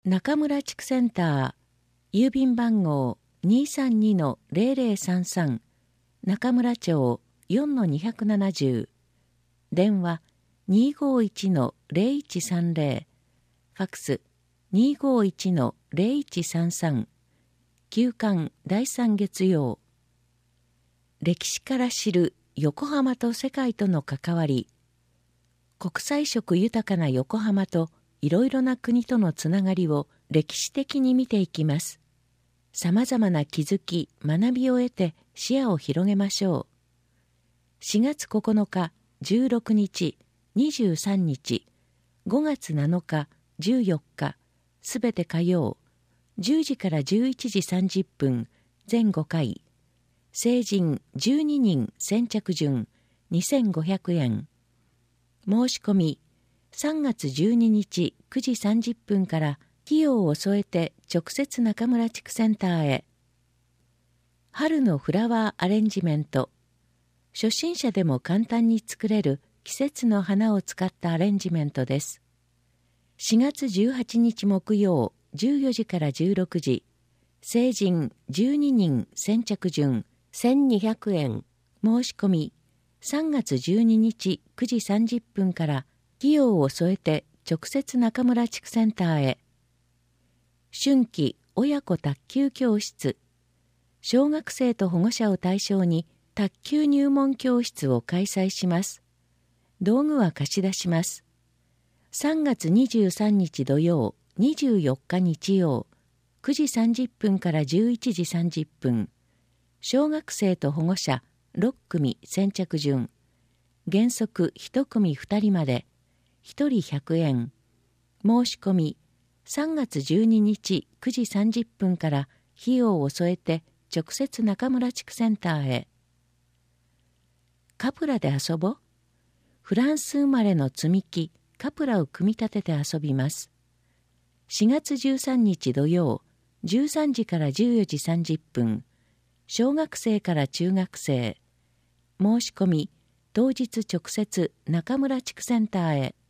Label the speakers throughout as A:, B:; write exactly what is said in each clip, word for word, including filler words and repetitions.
A: 中村地区センター、郵便番号 にーさんにのゼロゼロさんさん、中村町 よんのにひゃくななじゅう、電話 にーごーいちのゼロいちさんゼロ、ファックス にーごーいちのゼロいちさんさん、休刊だいさん月曜。歴史から知る横浜と世界との関わり。国際色豊かな横浜といろいろな国とのつながりを歴史的に見ていきます。さまざまな気づき、学びを得て視野を広げましょう。しがつここのか、じゅうろくにち、にじゅうさんにち、ごがつなのか、じゅうよっか、すべて火曜、じゅうじからじゅういちじさんじゅっぷん、全ごかい。成人じゅうににん先着順にせんごひゃくえん。申し込みさんがつじゅうににちくじさんじゅっぷんから費用を添えて直接中村地区センターへ。春のフラワーアレンジメント。初心者でも簡単に作れる季節の花を使ったアレンジメントです。しがつじゅうはちにち木曜じゅうよじからじゅうろくじ。成人じゅうににん先着順せんにひゃくえん。申し込みさんがつじゅうににちくじさんじゅっぷんから費用を添えて直接中村地区センターへ。春季親子卓球教室。小学生と保護者を対象に卓球入門教室を開催します。道具は貸し出します。さんがつにじゅうさんにち土曜、にじゅうよっか日曜、くじさんじゅっぷんからじゅういちじさんじゅっぷん。小学生と保護者ろっくみ先着順。原則いちくみふたりまで。ひとりひゃくえん。申し込みさんがつじゅうににちくじさんじゅっぷんから費用を添えて直接中村地区センターへ。カプラで遊ぼう。フランス生まれの積み木カプラを組み立てて遊びます。しがつじゅうさんにち土曜、じゅうさんじからじゅうよじさんじゅっぷん。小学生から中学生。申し込み当日直接中村地区センターへ。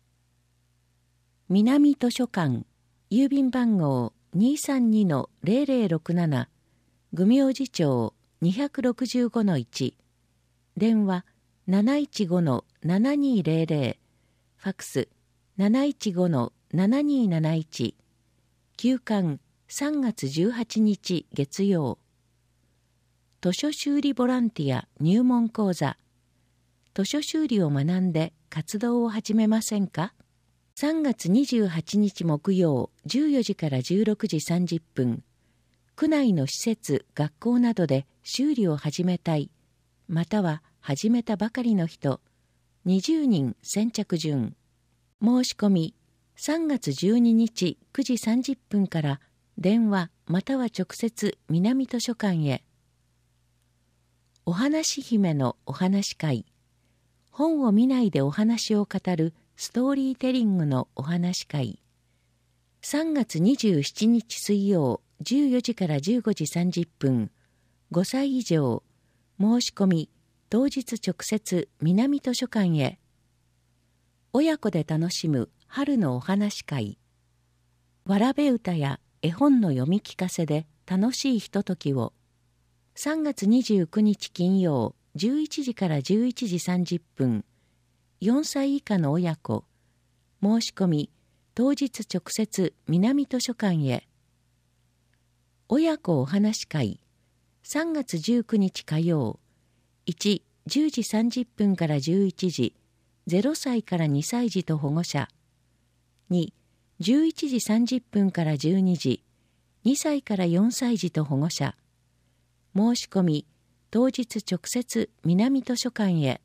A: 南図書館、郵便番号 にーさんにのゼロゼロろくなな、愚明寺町 にひゃくろくじゅうごのいち、電話 なないちごのななにゼロゼロ、ファックス なないちごのななになないち、休刊さんがつじゅうはちにち月曜。図書修理ボランティア入門講座。図書修理を学んで活動を始めませんか？さんがつにじゅうはちにち木曜じゅうよじからじゅうろくじさんじゅっぷん。区内の施設、学校などで修理を始めたい、または始めたばかりの人、にじゅうにん先着順。申し込みさんがつじゅうににちくじさんじゅっぷんから電話または直接南図書館へ。お話姫のお話会。本を見ないでお話を語るストーリーテリングのお話会。さんがつにじゅうしちにち水曜じゅうよじからじゅうごじさんじゅっぷん。ごさい以上。申し込み当日直接南図書館へ。親子で楽しむ春のお話会。わらべ歌や絵本の読み聞かせで楽しいひとときを。さんがつにじゅうくにち金曜じゅういちじからじゅういちじさんじゅっぷん。よんさい以下の親子。申し込み当日直接南図書館へ。親子お話会。さんがつじゅうくにち火曜。いち、じゅうじさんじゅっぷんからじゅういちじ。ゼロさいからにさい児と保護者。に、じゅういちじさんじゅっぷんからじゅうにじ。にさいからよんさい児と保護者。申し込み当日直接南図書館へ。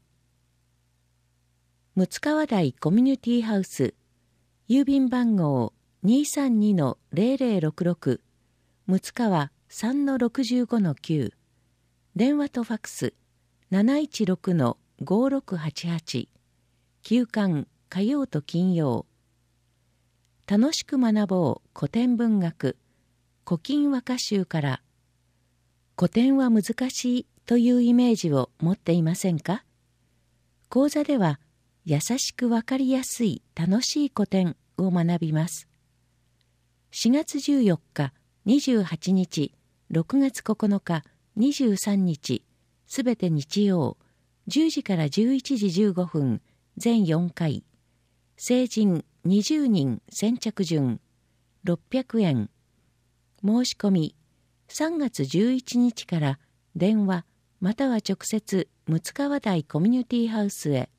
A: 六川台コミュニティハウス。郵便番号 にーさんにのゼロゼロろくろく、六川 さんのろくじゅうごのきゅう。電話とファックス なないちろくのごろくはちはち。休刊火曜と金曜。楽しく学ぼう古典文学。古今和歌集から。古典は難しいというイメージを持っていませんか？講座では優しくわかりやすい楽しい古典を学びます。 しがつじゅうよっか、にじゅうはちにち、ろくがつここのか、にじゅうさんにち、すべて日曜、じゅうじからじゅういちじじゅうごふん、全よんかい。成人にじゅうにん先着順、ろっぴゃくえん。申し込み、さんがつじゅういちにちから電話または直接六川台コミュニティハウスへ。